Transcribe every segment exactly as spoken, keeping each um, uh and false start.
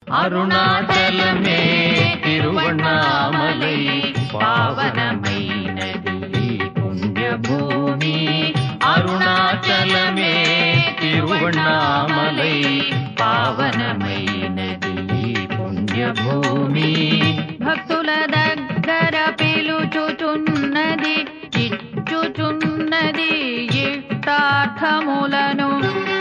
అరుణాచలమే తిరువణామలై పావనమైనది పుణ్యభూమి. అరుణాచలమే తిరువణామలై పావనమైనది పుణ్యభూమి. భక్తుల దగ్గర పిలుచుచున్నది ఇచ్చుచున్నది ఇష్టార్థములను.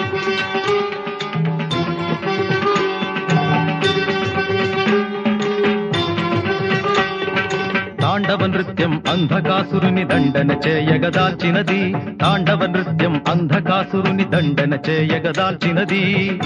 తాండవ నృత్యం అంధకాసురుని దండన చేయగదాల్చినది. తాండవ నృత్యం అంధకాసురుని దండన చేయగదాల్చినది.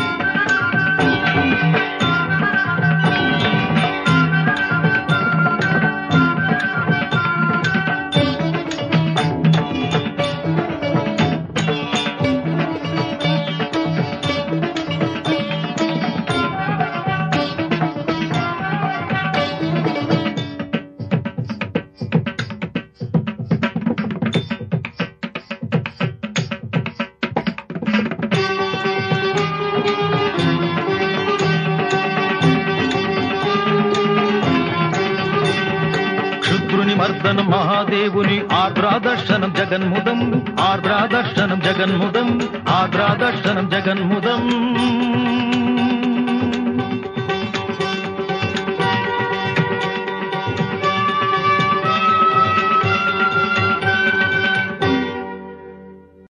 మర్దనం మహాదేవుని ఆర్ద్రాదర్శనం జగన్ముదం. ఆర్ద్రాదర్శనం జగన్ముదం. ఆర్ద్రాదర్శనం జగన్ముదం.